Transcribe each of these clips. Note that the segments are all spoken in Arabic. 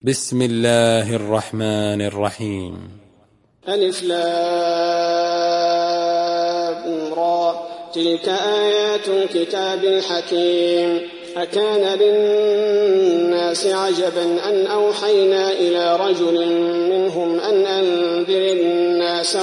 بسم الله الرحمن الرحيم. ألف لام را تلك آيات الكتاب الحكيم. أكان للناس عجبا أن أوحينا إلى رجل منهم أن أنذر الناس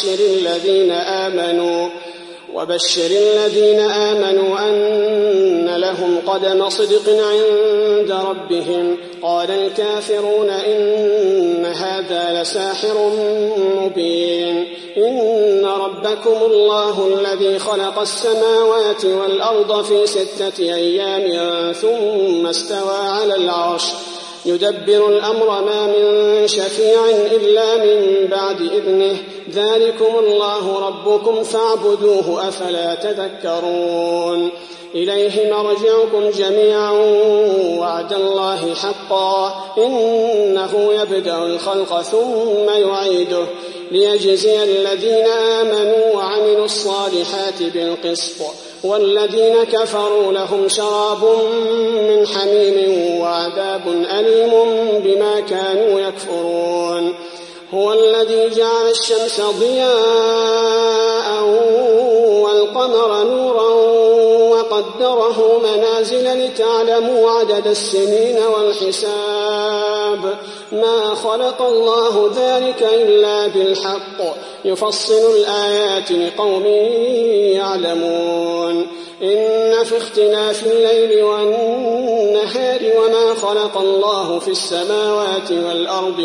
وبشر الذين آمنوا أن لهم قدم صدق عند ربهم. قال الكافرون إن هذا لساحر مبين. إن ربكم الله الذي خلق السماوات والأرض في 6 أيام ثم استوى على العرش يدبر الأمر ما من شفيع إلا من بعد إذنه. ذلكم الله ربكم فاعبدوه أفلا تذكرون. إليه مرجعكم جميعا وعد الله حقا إنه يبدأ الخلق ثم يعيده ليجزي الذين آمنوا وعملوا الصالحات بالقسط والذين كفروا لهم شراب من حميم وعذاب أليم بما كانوا يكفرون. هو الذي جعل الشمس ضياء والقمر نورا وقدره منازل لتعلموا عدد السنين والحساب. ما خلق الله ذلك إلا بالحق يفصل الآيات لقوم يعلمون. إن في اختلاف الليل والنهار وما خلق الله في السماوات والأرض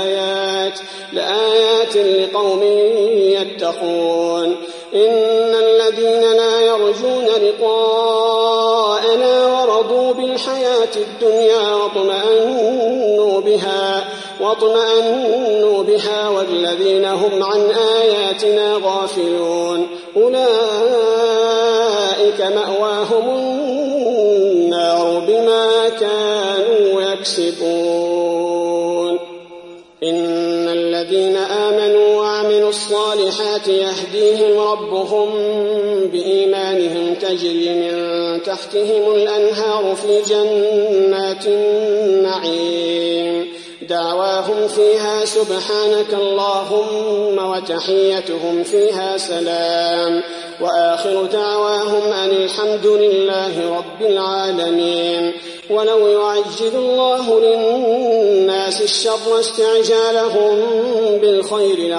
لآيات لقوم يتقون. إن الذين لا يرجون لقاءنا ورضوا بالحياة الدنيا واطمأنوا بها والذين هم عن آياتنا غافلون أولئك مأواهم النار بما كانوا يكسبون. إن الذين آمنوا وعملوا الصالحات يهديهم ربهم بإيمانهم تجري من تحتهم الأنهار في جنات النعيم. دعواهم فيها سبحانك اللهم وتحيتهم فيها سلام وآخر دعواهم أن الحمد لله رب العالمين. ولو يعجل الله للناس الشر استعجالهم بالخير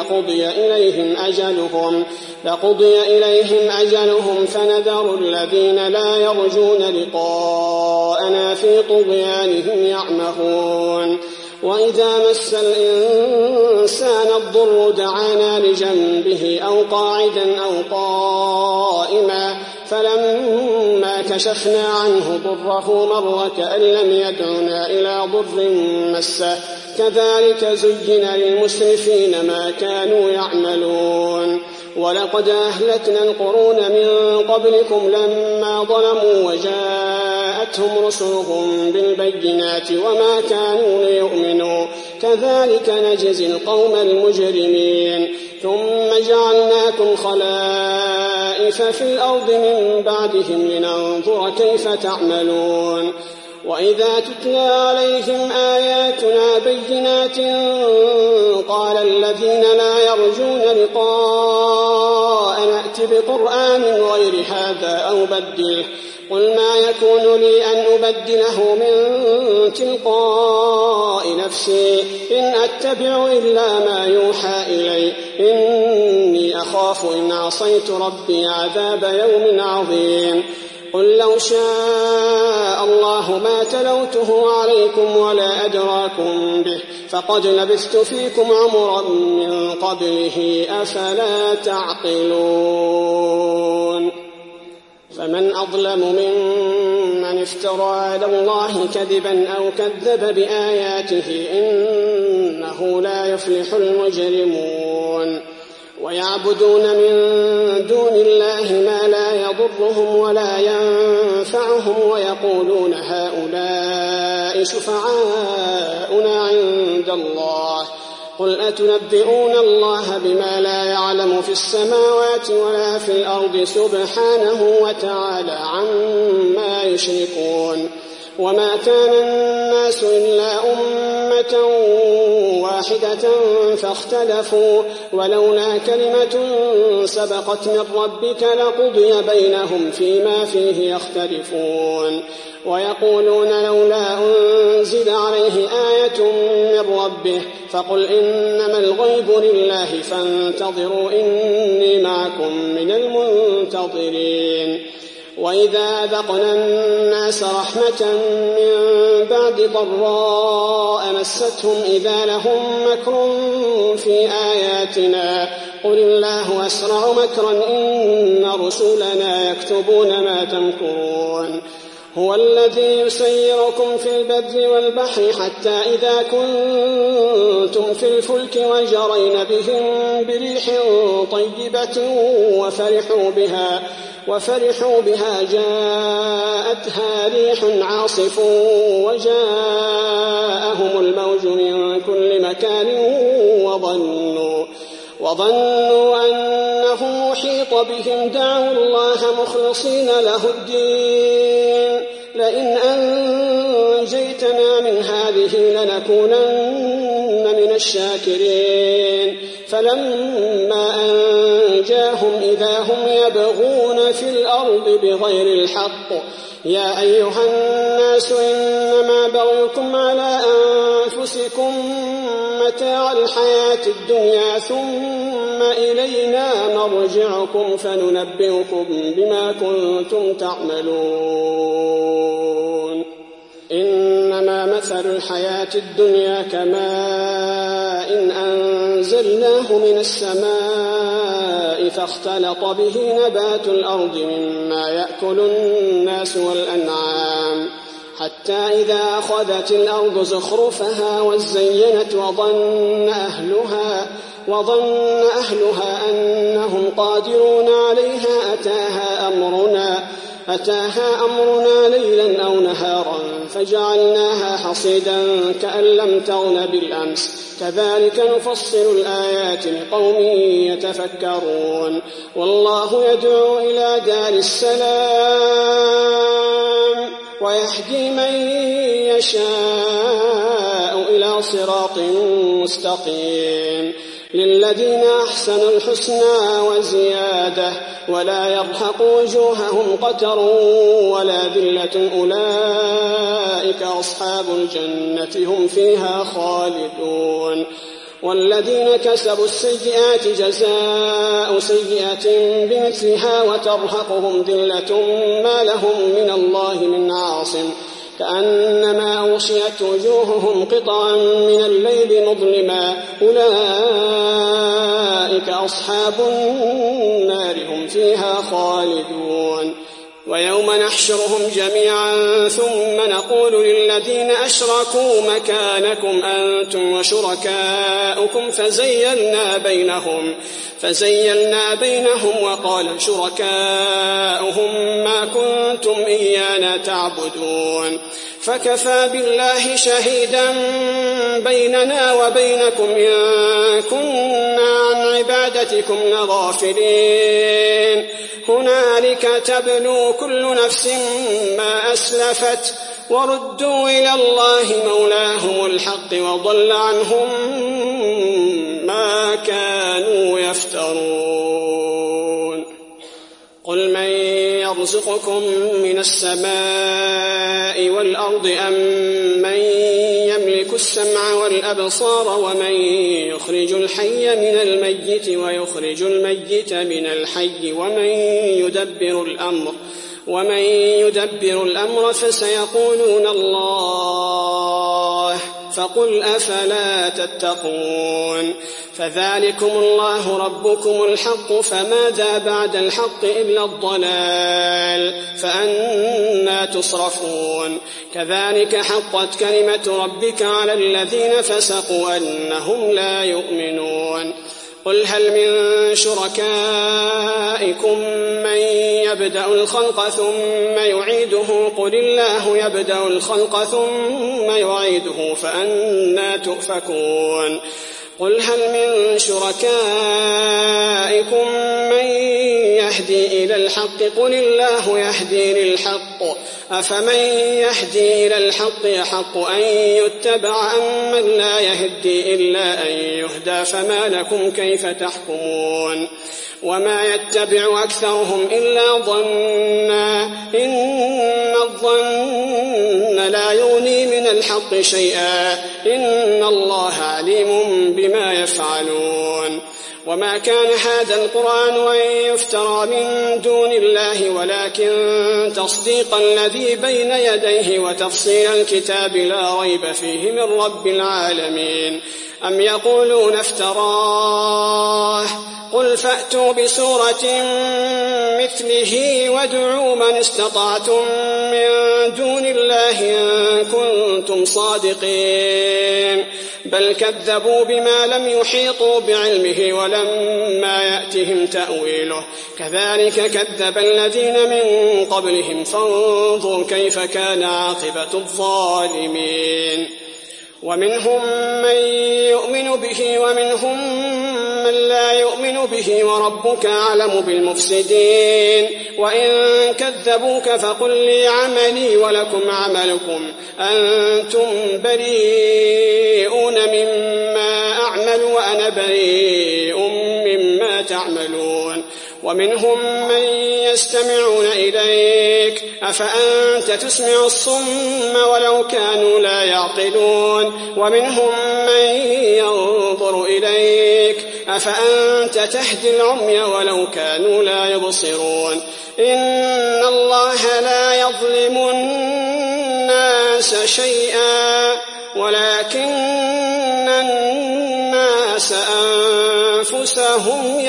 لقضي إليهم أجلهم فنذر الذين لا يرجون لقاءنا في طغيانهم يعمهون. وإذا مس الإنسان الضر دعانا لجنبه أو قاعدا أو قائما فلما كشفنا عنه ضره مر كأن لم يدعنا إلى ضر مسه كذلك زين للمسرفين ما كانوا يعملون. ولقد أهلكنا القرون من قبلكم لما ظلموا وجاءتهم رسلهم بالبينات وما كانوا ليؤمنوا كذلك نجزي القوم المجرمين. ثم جعلناكم خلائف في الأرض من بعدهم لننظر كيف تعملون. وإذا تتلى عليهم آياتنا بينات قال الذين لا يرجون لقاء نأت بقرآن غير هذا أو بدله قل ما يكون لي أن أبدله من تلقاء نفسي إن أتبع إلا ما يوحى إلي إني أخاف إن عصيت ربي عذاب يوم عظيم. قل لو شاء الله ما تلوته عليكم ولا أدراكم به فقد لبثت فيكم عمرا من قبله أفلا تعقلون. فمن أظلم ممن افترى على الله كذبا أو كذب بآياته إنه لا يفلح المجرمون. ويعبدون من دون الله ما لا يضرهم ولا ينفعهم ويقولون هؤلاء شفعاؤنا عند الله قل أتنبئون الله بما لا يعلم في السماوات ولا في الأرض سبحانه وتعالى عما يشركون. وما كان الناس إلا أمة واحدة فاختلفوا ولولا كلمة سبقت من ربك لقضي بينهم فيما فيه يختلفون ويقولون لولا أنزل عليه آية من ربه فقل إنما الغيب لله فانتظروا إني معكم من المنتظرين وإذا أذقنا الناس رحمة من بعد ضراء مستهم إذا لهم مكر في آياتنا قل الله أسرع مكرا إن رسلنا يكتبون ما تمكرون هو الذي يسيركم في البر والبحر حتى إذا كنتم في الفلك وجرين بهم بريح طيبة وفرحوا بها جاءتها ريح عاصف وجاءهم الموج من كل مكان وظنوا أنه محيط بهم دعوا الله مخلصين له الدين لئن أنجيتنا من هذه لنكونن من الشاكرين فلما أنجاهم إذا هم يبغون في الأرض بغير الحق يا أيها الناس إنما بغيكم على أنفسكم متاع الحياة الدنيا ثم إلينا مرجعكم فننبئكم بما كنتم تعملون إنما مثل الحياة الدنيا كماء إن أنزلناه من السماء فاختلط به نبات الأرض مما يأكل الناس والأنعام حتى إذا أخذت الأرض زخرفها وزينت وظن أهلها أنهم قادرون عليها أتاها أمرنا ليلا أو نهارا فجعلناها حصيدا كأن لم تغن بالأمس كذلك نفصل الآيات لقوم يتفكرون والله يدعو إلى دار السلام ويهدي من يشاء إلى صراط مستقيم للذين أحسنوا الحسنى وزيادة ولا يرهق وجوههم قتر ولا ذلة أولئك أصحاب الجنة هم فيها خالدون والذين كسبوا السيئات جزاء سيئة بمثلها وترهقهم ذلة ما لهم من الله من عاصم كأنما أغشيت وجوههم قطعا من الليل مظلما أولئك أصحاب النار هم فيها خالدون ويوم نحشرهم جميعا ثم نقول للذين أشركوا مكانكم أنتم وشركاؤكم فزيلنا بينهم وقال شركاؤهم ما كنتم إيانا تعبدون فكفى بالله شهيدا بيننا وبينكم إن كنا عن عبادتكم لغافلين هنالك تبلو كل نفس ما أسلفت وردوا إلى الله مولاهم الحق وضل عنهم ما كانوا يفترون قل من يرزقكم من السماء والأرض أم من يملك السمع والأبصار ومن يخرج الحي من الميت ويخرج الميت من الحي ومن يدبر الأمر فسيقولون الله فقل أفلا تتقون فذلكم الله ربكم الحق فماذا بعد الحق إلا الضلال فأنى تصرفون كذلك حقت كلمة ربك على الذين فسقوا أنهم لا يؤمنون قل هل من شركائكم من يبدأ الخلق ثم يعيده قل الله يبدأ الخلق ثم يعيده فأنى تؤفكون قل هل من شركائكم من يهدي إلى الحق قل الله يهدي للحق أفمن يهدي إلى الحق يحق أن يتبع أم من لا يهدي إلا أن يهدى فما لكم كيف تحكمون وما يتبع أكثرهم إلا ظنا إن الظن لا يغني من الحق شيئا إن الله عليم بما يفعلون وما كان هذا القرآن أن يفترى من دون الله ولكن تصديق الذي بين يديه وتفصيل الكتاب لا ريب فيه من رب العالمين أم يقولون افتراه قل فأتوا بسورة مثله وادعوا من استطعتم من دون الله إن كنتم صادقين بل كذبوا بما لم يحيطوا بعلمه ولما يأتهم تأويله كذلك كذب الذين من قبلهم فانظروا كيف كان عاقبة الظالمين ومنهم من يؤمن به ومنهم من لا يؤمن به وربك أعلم بالمفسدين وإن كذبوك فقل لي عملي ولكم عملكم أنتم بريئون مما أعمل وأنا بريء مما تعملون ومنهم من يستمعون إليك أفأنت تسمع الصم ولو كانوا لا يعقلون ومنهم من ينظر إليك أفأنت تهدي العمي ولو كانوا لا يبصرون إن الله لا يظلم الناس شيئا ولكن الناس أنفسهم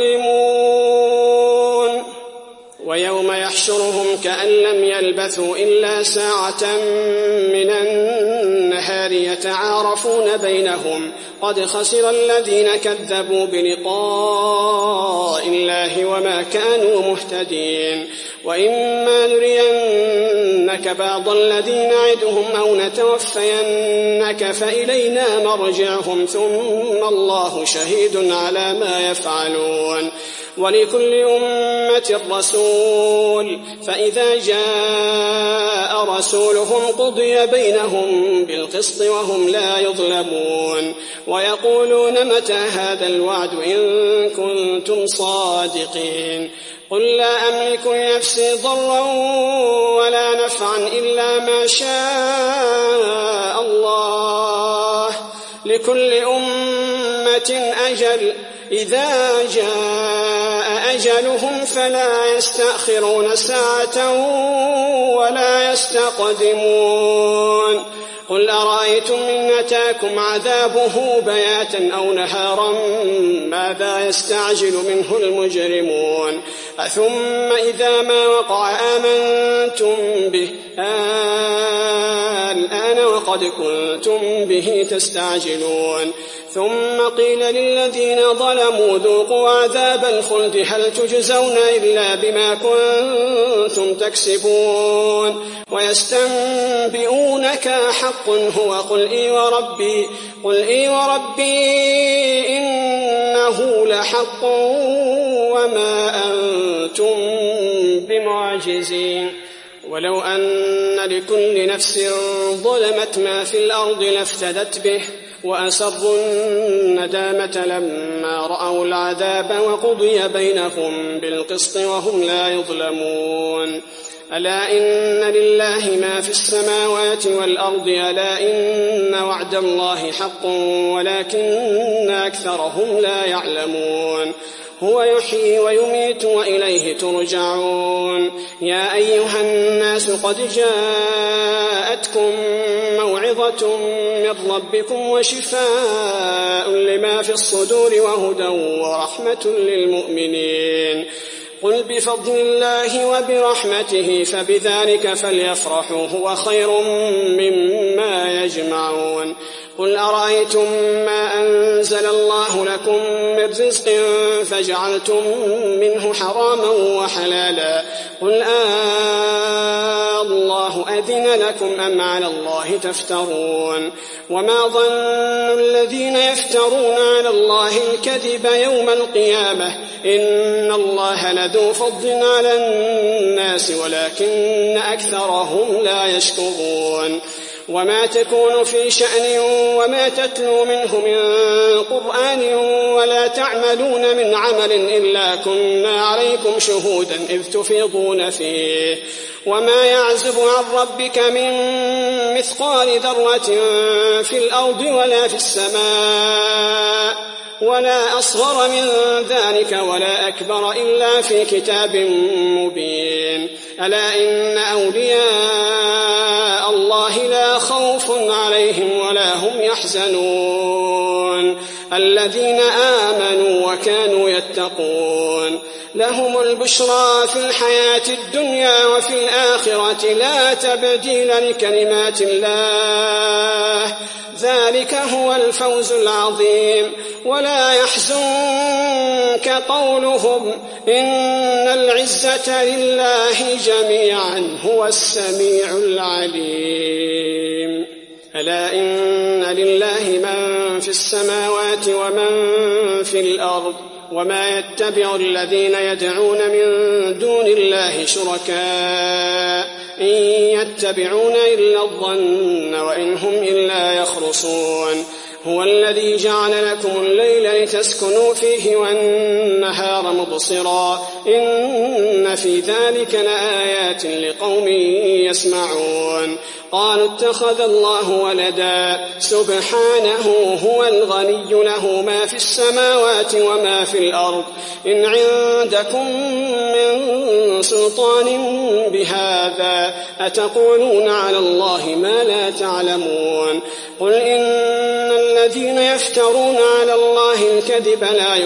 يظلمون ويوم يحشرهم كأن لم يلبثوا إلا ساعة من النهار يتعارفون بينهم قد خسر الذين كذبوا بلقاء الله وما كانوا مهتدين وإما نرينك بعض الذي نعدهم أو نتوفينك فإلينا مرجعهم ثم الله شهيد على ما يفعلون ولكل أمة رسول فإذا جاء رسولهم قضي بينهم بالقسط وهم لا يظلمون ويقولون متى هذا الوعد إن كنتم صادقين قل لا أملك لنفسي ضرا ولا نفعا إلا ما شاء الله لكل أمة أجل إذا جاء أجلهم فلا يستأخرون ساعة ولا يستقدمون قل أرأيتم إن أتاكم عذابه بياتا أو نهارا ماذا يستعجل منه المجرمون أثم إذا ما وقع آمنتم به الآن وقد كنتم به تستعجلون ثم قيل للذين ظلموا ذوقوا عذاب الخلد هل تجزون إلا بما كنتم تكسبون ويستنبئونك حق هو قل إي وربي إنه لحق وما أنتم بمعجزين ولو أن لكل نفس ظلمت ما في الأرض لافتدت به وأسروا الندامة لما رأوا العذاب وقضي بينهم بالقسط وهم لا يظلمون ألا إن لله ما في السماوات والأرض ألا إن وعد الله حق ولكن أكثرهم لا يعلمون هو يحيي ويميت وإليه ترجعون يا أيها الناس قد جاءتكم موعظة من ربكم وشفاء لما في الصدور وهدى ورحمة للمؤمنين قل بفضل الله وبرحمته فبذلك فليفرحوا هو خير مما يجمعون قل أرأيتم ما أنزل الله لكم من رزق فجعلتم منه حراما وحلالا قل الله أذن لكم أم على الله تفترون وما ظن الذين يفترون على الله الكذب يوم القيامة إن الله لذو فضل على الناس ولكن أكثرهم لا يشكرون وما تكون في شأن وما تتلو منه من قرآن ولا تعملون من عمل إلا كنا عليكم شهودا إذ تفيضون فيه وما يعزب عن ربك من مثقال ذرة في الأرض ولا في السماء ولا أصغر من ذلك ولا أكبر إلا في كتاب مبين ألا إن أولياء الله لا خوف عليهم ولا هم يحزنون الذين آمنوا وكانوا يتقون لهم البشرى في الحياة الدنيا وفي الآخرة لا تبديل لكلمات الله ذلك هو الفوز العظيم ولا يحزنك قولهم إن العزة لله جميعا هو السميع العليم ألا إن لله من في السماوات ومن في الأرض وما يتبع الذين يدعون من دون الله شركاء إن يتبعون إلا الظن وإن هم إلا يخرصون هو الذي جعل لكم الليل لتسكنوا فيه والنهار مبصرا إن في ذلك لآيات لقوم يسمعون قالوا اتخذ الله ولدا سبحانه هو الغني له ما في السماوات وما في الأرض إن عندكم من سلطان بهذا أتقولون على الله ما لا تعلمون قل إن الذين يفترون على الله الكذب لا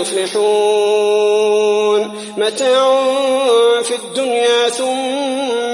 يفلحون متاع في الدنيا ثم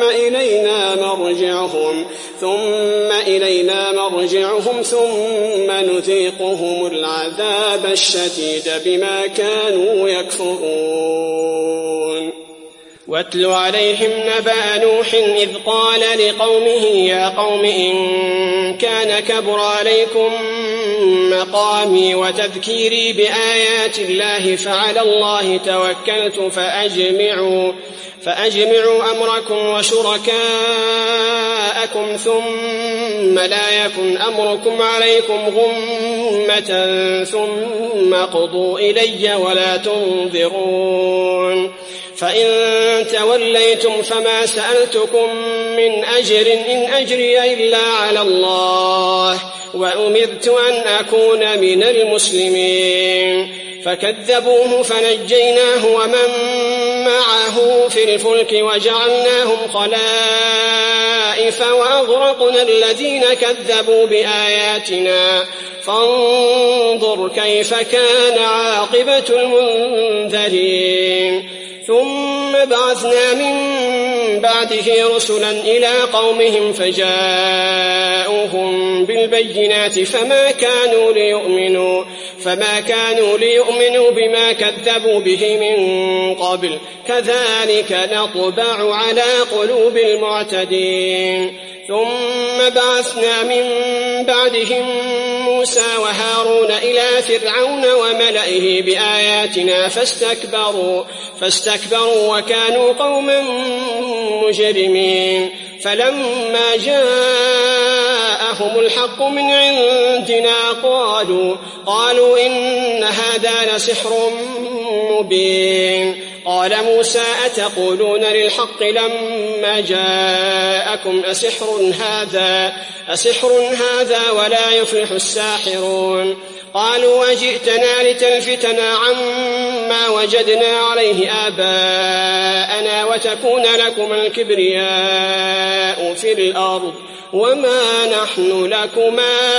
إلينا مرجعهم ثم نذيقهم العذاب الشديد بما كانوا يكفرون واتل عليهم نبأ نوح إذ قال لقومه يا قوم إن كان كبر عليكم مقامي وتذكيري بآيات الله فعلى الله توكلت فأجمعوا أمركم وشركاءكم ثم لا يكن أمركم عليكم غمة ثم قضوا إلي ولا تنظرون فإن توليتم فما سألتكم من أجر إن أجري إلا على الله وأمرت أن أكون من المسلمين فكذبوه فنجيناه ومن معه في الفلك وجعلناهم خلائف وأغرقنا الذين كذبوا بآياتنا فانظر كيف كان عاقبة المنذرين ثم بعثنا من بعده رسلا إلى قومهم فجاءوهم بالبينات فما كانوا ليؤمنوا بما كذبوا به من قبل كذلك نطبع على قلوب المعتدين ثم بعثنا من بعدهم موسى وهارون إلى فرعون وملئه بآياتنا فاستكبروا وكانوا قوما مجرمين فلما جاءهم الحق من عندنا قالوا إن هذا لسحر مبين قال موسى أتقولون للحق لما جاءكم أسحر هذا ولا يفلح الساحرون قالوا وجئتنا لتلفتنا عما وجدنا عليه آباءنا وتكون لكما الكبرياء في الأرض وما نحن لكما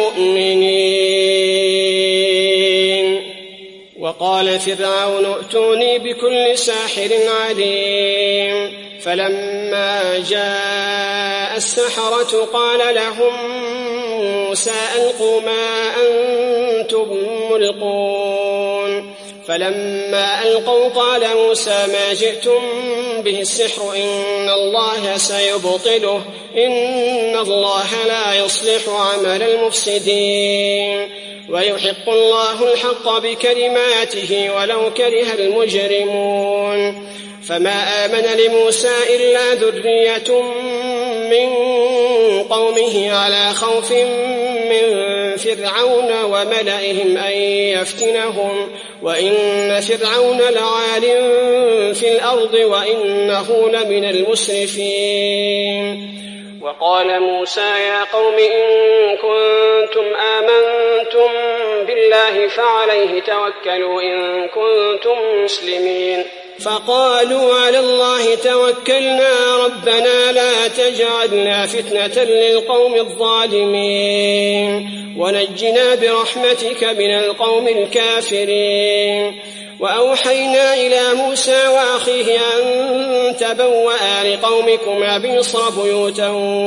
بمؤمنين وقال فرعون ائتوني بكل ساحر عليم فلما جاء السحرة قال لهم موسى ألقوا ما أنتم ملقون فلما ألقوا قال موسى ما جئتم به السحر إن الله سيبطله إن الله لا يصلح عمل المفسدين ويحق الله الحق بكلماته ولو كره المجرمون فما آمن لموسى إلا ذرية من قومه على خوف من فرعون وملئهم أن يفتنهم وإن فرعون لعال في الأرض وإنه لمن المسرفين وقال موسى يا قوم إن كنتم آمنتم بالله فعليه توكلوا إن كنتم مسلمين فقالوا على الله توكلنا ربنا لا تجعلنا فتنة للقوم الظالمين ونجنا برحمتك من القوم الكافرين وأوحينا إلى موسى وأخيه أن تبوأ لقومكما بمصر بيوتا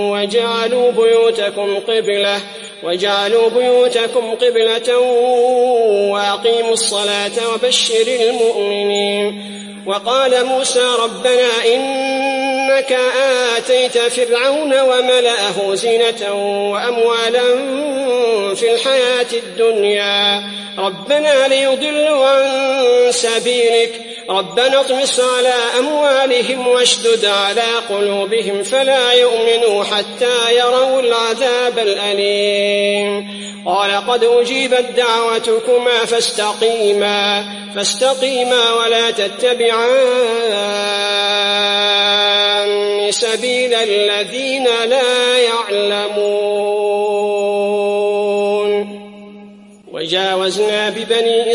وجعلوا بيوتكم قبلة وأقيموا الصلاة وبشر المؤمنين وقال موسى ربنا إنك آتيت فرعون وملأه زينة وأموالا في الحياة الدنيا ربنا ليضلوا عن سبيلك ربنا اطمس على أموالهم واشدد على قلوبهم فلا يؤمنوا حتى يروا العذاب الأليم قال قد أجيبت دعوتكما فاستقيما ولا تتبعان سبيل الذين لا يعلمون وجاوزنا ببني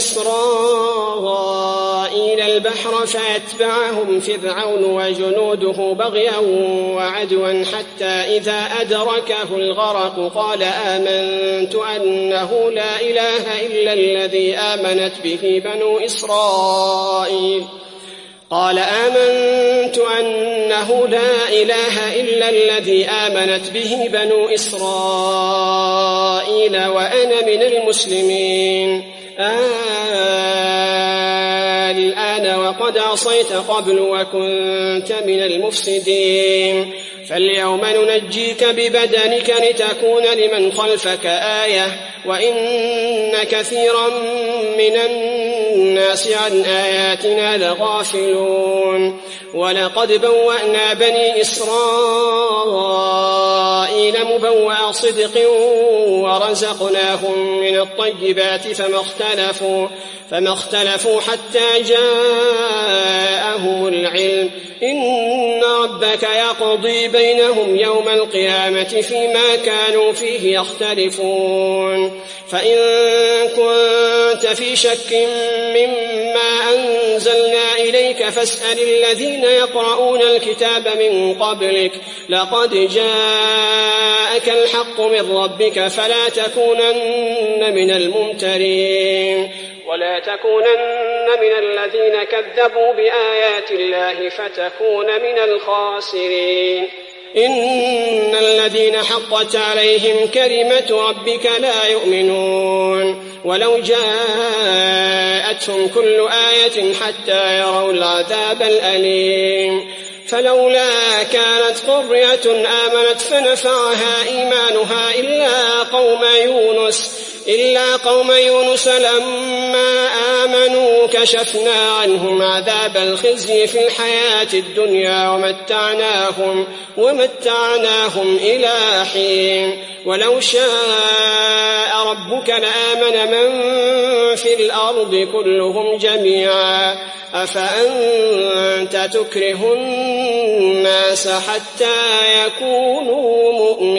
إسرائيل البحر فأتبعهم فرعون وجنوده بغيا وعدوا حتى إذا أدركه الغرق قال آمنت أنه لا إله إلا الذي آمنت به بنو إسرائيل وأنا من المسلمين الآن وقد عصيت قبل وكنت من المفسدين فاليوم ننجيك ببدنك لتكون لمن خلفك آية وإن كثيرا من الناس عن آياتنا لغافلون ولقد بوأنا بني إسرائيل مبوأ صدق ورزقناهم من الطيبات فما اختلفوا حتى جاءهم العلم إن ربك يقضي بينهم يوم القيامة فيما كانوا فيه يختلفون فإن كنت في شك مما أنزلنا إليك فاسأل الذين يقرؤون الكتاب من قبلك لقد جاءك الحق من ربك فلا تكونن من الممترين ولا تكونن من الذين كذبوا بآيات الله فتكون من الخاسرين إن الذين حقت عليهم كلمة ربك لا يؤمنون ولو جاءتهم كل آية حتى يروا العذاب الأليم فلولا كانت قرية آمنت فنفعها إيمانها إلا قوم يونس لما آمنوا كشفنا عنهم عذاب الخزي في الحياة الدنيا ومتعناهم إلى حين ولو شاء ربك لآمن من في الأرض كلهم جميعا أفأنت تكره الناس حتى يكونوا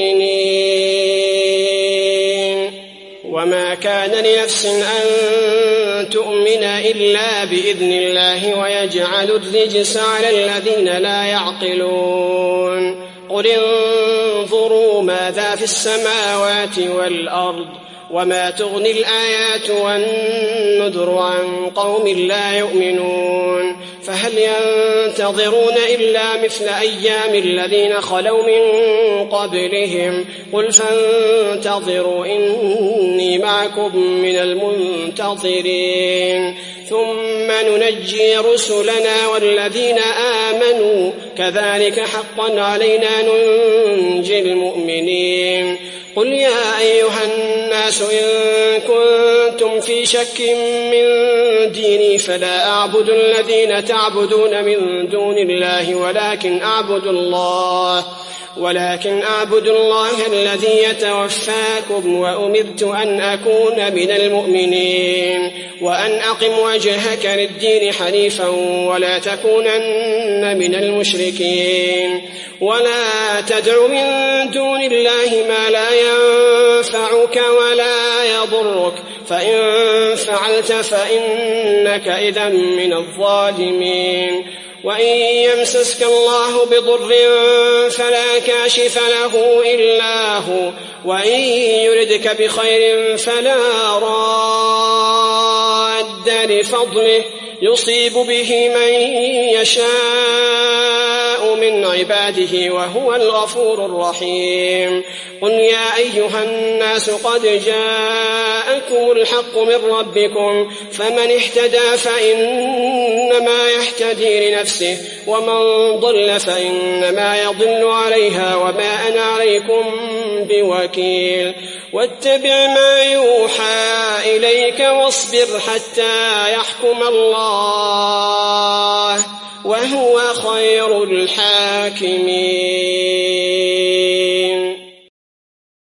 مؤمنين وما كان لنفس أن تؤمن إلا بإذن الله ويجعل الرجس على الذين لا يعقلون قل انظروا ماذا في السماوات والأرض وما تغني الآيات والنذر عن قوم لا يؤمنون فهل ينتظرون إلا مثل أيام الذين خلوا من قبلهم قل فانتظروا إني معكم من المنتظرين ثم ننجي رسلنا والذين آمنوا كذلك حقا علينا ننجي المؤمنين. قل يا أيها الناس إن كنتم في شك من ديني فلا أعبد الذين تعبدون من دون الله ولكن أعبد الله الذي يتوفاكم وأمرت أن أكون من المؤمنين وأن أقم وجهك للدين حنيفا ولا تكونن من المشركين ولا تدع من دون الله ما لا ينفعك ولا يضرك فإن فعلت فإنك إذا من الظالمين. وإن يمسسك الله بضر فلا كاشف له إلا هو وإن يردك بخير فلا راد لفضله يصيب به من يشاء من عباده وهو الغفور الرحيم. قل يا أيها الناس قد جاءكم الحق من ربكم فمن اهتدى فإنما يهتدي لنفسه ومن ضل فإنما يضل عليها وما أنا عليكم بوكيل. واتبع ما يوحى إليك واصبر حتى يحكم الله وهو خير الحاكمين.